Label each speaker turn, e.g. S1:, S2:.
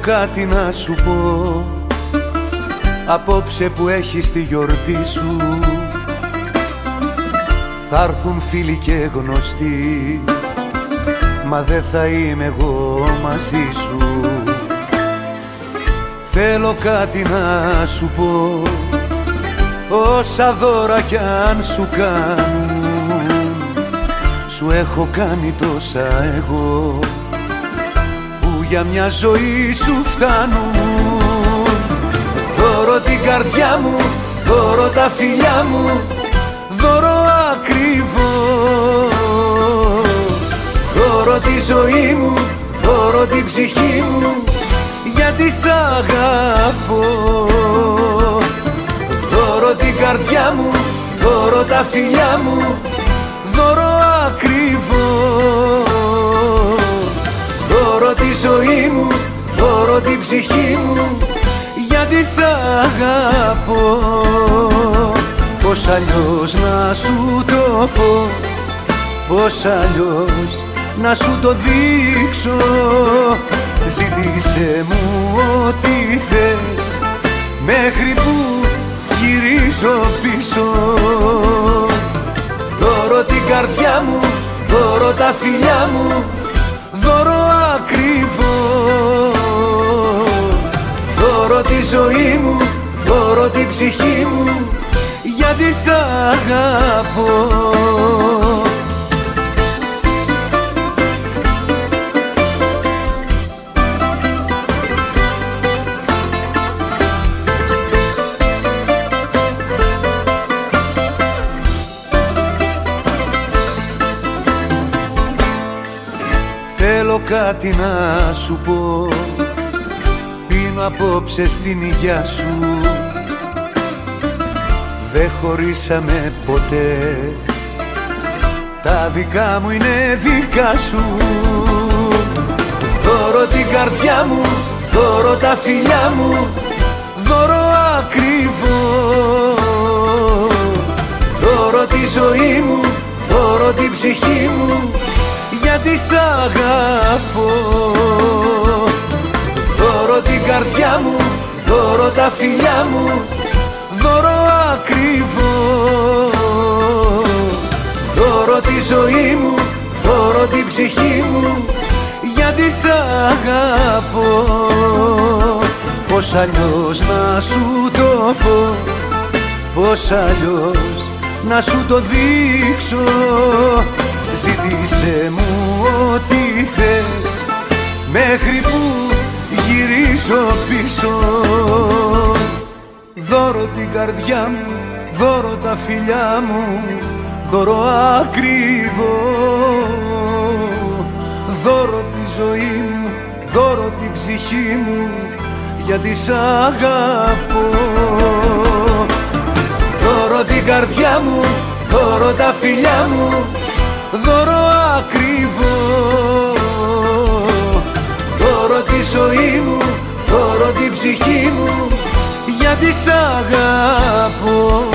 S1: κάτι να σου πω απόψε που έχεις τη γιορτή σου. Θα έρθουν φίλοι και γνωστοί, μα δεν θα είμαι εγώ μαζί σου. Θέλω κάτι να σου πω, όσα δώρα κι αν σου κάνουν, σου έχω κάνει τόσα εγώ που για μια ζωή σου φτάνουν. Δώρο την καρδιά μου, δώρο τα φιλιά μου, δώρο ακριβό. Δώρο τη ζωή μου, δώρο την ψυχή μου, γιατί σ' αγαπώ. Δώρο την καρδιά μου, δώρο τα φιλιά μου, δώρο ακριβό. Δώρο τη ζωή μου, δώρο την ψυχή μου, γιατί σ' αγαπώ. Πώς αλλιώς να σου το πω, πώς αλλιώς να σου το δείξω. Ζήτησε μου ό,τι θες, μέχρι που γυρίζω πίσω. Δώρο την καρδιά μου, δώρο τα φιλιά μου, δώρο ακριβό. Δώρο τη ζωή μου, δώρο την ψυχή μου, γιατί σ' αγαπώ. Θέλω κάτι να σου πω, πίνω απόψε στην υγειά σου. Δεν χωρίσαμε ποτέ, τα δικά μου είναι δικά σου. Δώρο την καρδιά μου, δώρο τα φιλιά μου, δώρο ακριβό. Δώρο τη ζωή μου, δώρο την ψυχή μου, γιατί σ' αγαπώ. Δώρο την καρδιά μου, δώρο τα φιλιά μου, δώρο ακριβό. Δώρο τη ζωή μου, δώρο την ψυχή μου, γιατί σ' αγαπώ. Πώς αλλιώς να σου το πω, πώς αλλιώς να σου το δείξω. Ζήτησε μου ό,τι θες, μέχρι που γυρίζω πίσω. Δώρο την καρδιά μου, δώρο τα φιλιά μου, δώρο ακριβό. Δώρο τη ζωή μου, δώρο την ψυχή μου, γιατί σ' αγαπώ. Δώρο την καρδιά μου, δώρο τα φιλιά μου, δώρο ακριβό. Δώρο τη ζωή μου, δώρο την ψυχή μου, γιατί σ' αγαπώ.